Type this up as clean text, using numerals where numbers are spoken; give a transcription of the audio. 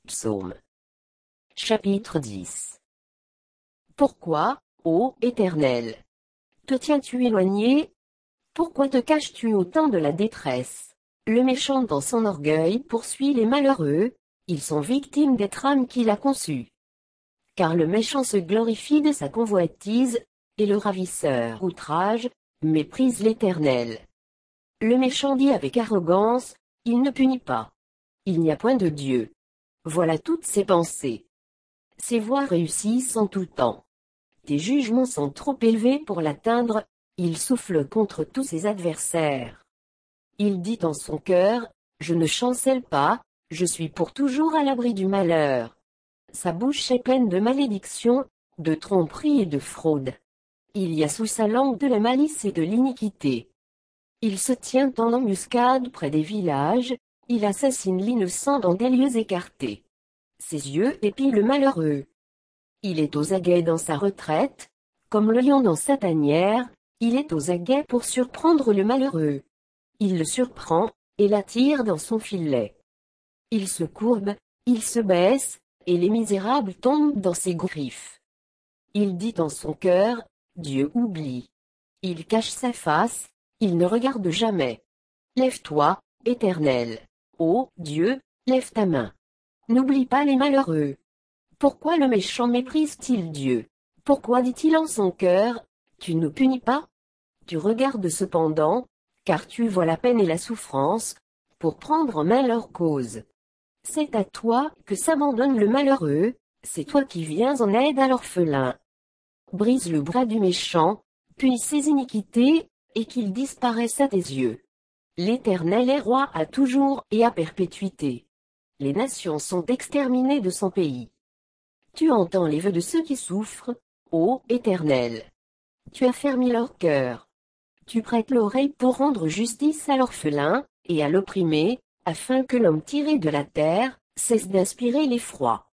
Psaume. Chapitre 10. Pourquoi, ô Éternel, te tiens-tu éloigné? Pourquoi te caches-tu au temps de la détresse? Le méchant dans son orgueil poursuit les malheureux, ils sont victimes des trames qu'il a conçues. Car le méchant se glorifie de sa convoitise, et le ravisseur outrage, méprise l'Éternel. Le méchant dit avec arrogance, il ne punit pas. Il n'y a point de Dieu. Voilà toutes ses pensées. Ses voies réussissent en tout temps. Tes jugements sont trop élevés pour l'atteindre, il souffle contre tous ses adversaires. Il dit en son cœur, je ne chancelle pas, je suis pour toujours à l'abri du malheur. Sa bouche est pleine de malédictions, de tromperies et de fraude. Il y a sous sa langue de la malice et de l'iniquité. Il se tient en embuscade près des villages, il assassine l'innocent dans des lieux écartés. Ses yeux épient le malheureux. Il est aux aguets dans sa retraite, comme le lion dans sa tanière, il est aux aguets pour surprendre le malheureux. Il le surprend, et l'attire dans son filet. Il se courbe, il se baisse, et les misérables tombent dans ses griffes. Il dit en son cœur, Dieu oublie. Il cache sa face, il ne regarde jamais. Lève-toi, Éternel. Ô Dieu, lève ta main. N'oublie pas les malheureux. Pourquoi le méchant méprise-t-il Dieu? Pourquoi dit-il en son cœur, tu ne punis pas? Tu regardes cependant, car tu vois la peine et la souffrance, pour prendre en main leur cause. C'est à toi que s'abandonne le malheureux, c'est toi qui viens en aide à l'orphelin. Brise le bras du méchant, punis ses iniquités, et qu'il disparaisse à tes yeux. L'Éternel est roi à toujours et à perpétuité. Les nations sont exterminées de son pays. Tu entends les vœux de ceux qui souffrent, ô Éternel. Tu as fermé leur cœur. Tu prêtes l'oreille pour rendre justice à l'orphelin, et à l'opprimé, afin que l'homme tiré de la terre, cesse d'inspirer l'effroi.